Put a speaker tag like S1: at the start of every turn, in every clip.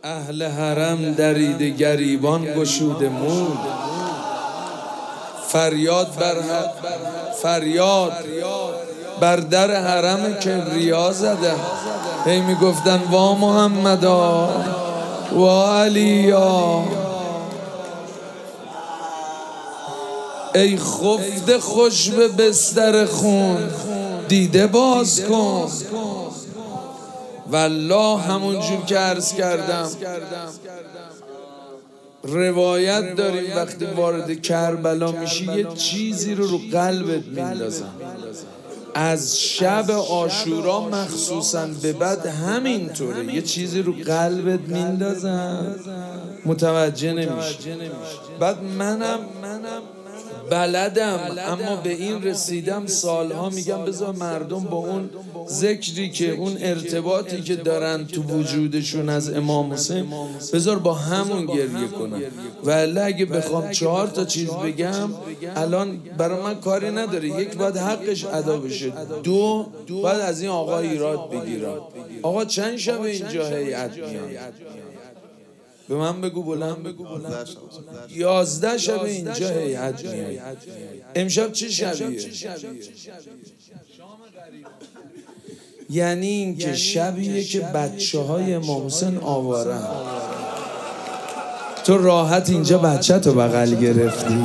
S1: اهل حرم دریده گریبان گشوده مود، فریاد بر در حرم کبریا زدن. هی میگفتن وا محمدا وا علیا، ای خفته خوش به بستر خون دیده باز کن. والله همونجور که عرض کردم روایت داریم وقتی وارد کربلا میشی یه چیزی رو قلبت میندازن. از شب عاشورا مخصوصا به بعد همینطوره، یه چیزی رو قلبت میندازن متوجه نمیشی. بعد منم بلدم اما به این رسیدم سالها میگم بذار مردم با اون ذکری که اون ارتباطی که دارن تو وجودشون از امام حسین بذار با همون گریه کنن. ولی اگه بخوام 4 تا چیز بگم الان برای من کاری نداره. یک باید حقش ادا بشه، 2 باید از این آقا ایراد بگیرم. آقا چند شب اینجا هیئت میاد؟ به من بگو بلند بگو. 11 شب اینجا هیئت میاد. امشب چه شبیه؟ یعنی این که شبیه که بچه‌های امام حسین آوارن. تو راحت اینجا بچه تو بغل گرفتی،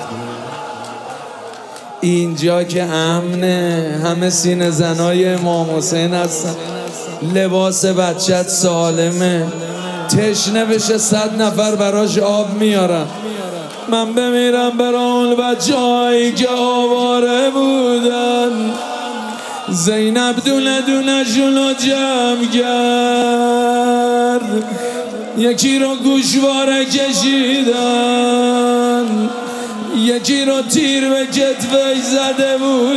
S1: اینجا که امنه، همه سینه زنای امام حسین هستن، لباس بچت سالمه، تشنه بشه 100 نفر براش آب میارن. من بمیرم برای اون بچه‌هایی که آواره بودن. زینب دونه دونه شونو جمع کرد، یکی رو گوشواره کشیدن، یکی رو تیر به کتفش زده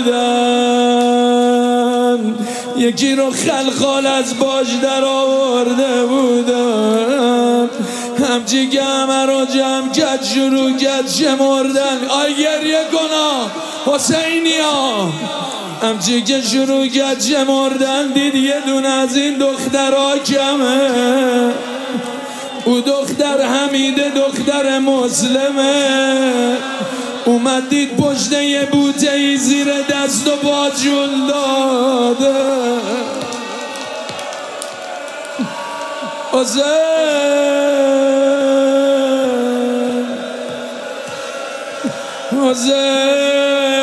S1: بودن، یکی رو خلخال از باش در آورده بودن. همچی که همه رو جمع کرد شروع کرد شمردن. آی گریه کنا حسینی ها. همچی که شروع کرد شمردن دید یه دونه از این دخترها کمه. او دختر حمیده دختر مسلمه. اومد دید پشت یه بوته ای زیر دست و پا جون داده. حسین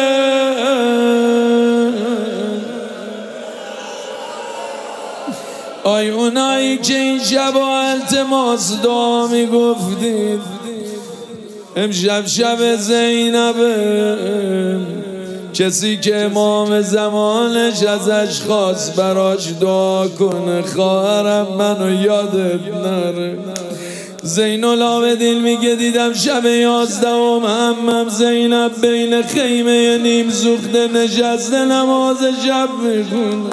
S1: آی اونایی که این شب التماس دعا میگفتید، امشب شب زینبه. کسی که امام زمانش ازش خواست براش دعا کنه، خواهرم منو یادت نره. زین العابدین میگه دیدم شب 11 عمم زینب بین خیمه نیم سوخته نشسته نماز شب میخونه.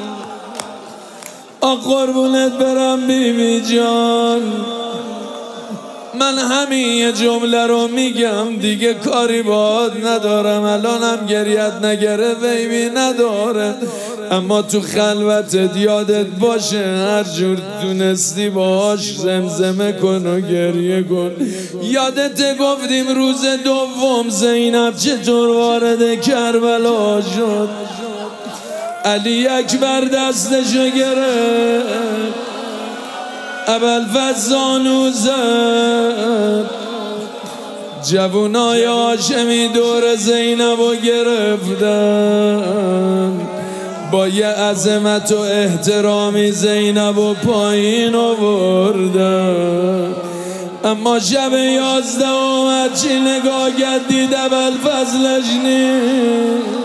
S1: قربونت برم بیبی جان، من همین یه جمله رو میگم دیگه کاری باهات ندارم. الانم گریت نگره بیبی نداره، اما تو خلوتت یادت باشه هر جور دونستی باهاش زمزمه کن و گریه کن. یادت گفتیم روز دوم زینب چطور وارد کربلا شد. علی اکبر دستشو گرفت، ابوالفضل زانو زد، جوونای هاشمی دور زینبو گرفتن. با یه عظمت و احترامی زینبو پایین آوردن. اما شب 11 اومد چی نگاه کرد دید ابوالفضلش نیست.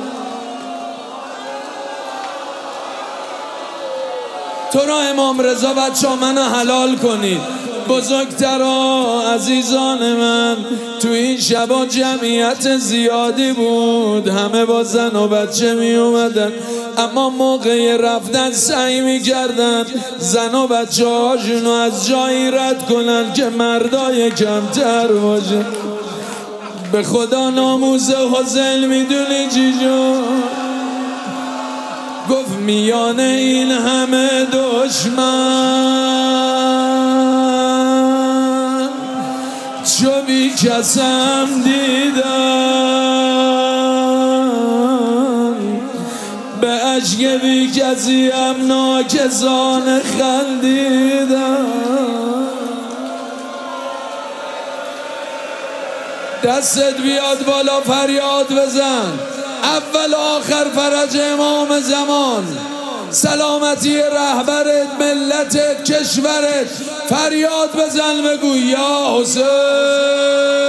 S1: تو را امام رضا بچه‌ها منو حلال کنید. بزرگترا عزیزان من، تو این شبا جمعیت زیادی بود، همه با زن و بچه می اومدن، اما موقع رفتن سعی می کردن زن و بچه هاشونو از جایی رد کنن که مردای کمتر باشه. به خدا ناموس حسین میدونی چی جون؟ گفت میانه این همه دشمن چو بی کسم دیدم، به اشک بی کسیم ناکسانه خندیدم. دستت بیاد بالا فریاد بزن، اول آخر فرج امام زمان، سلامتی رهبرت، ملتت، کشورت، فریاد بزن بگو یا حسین.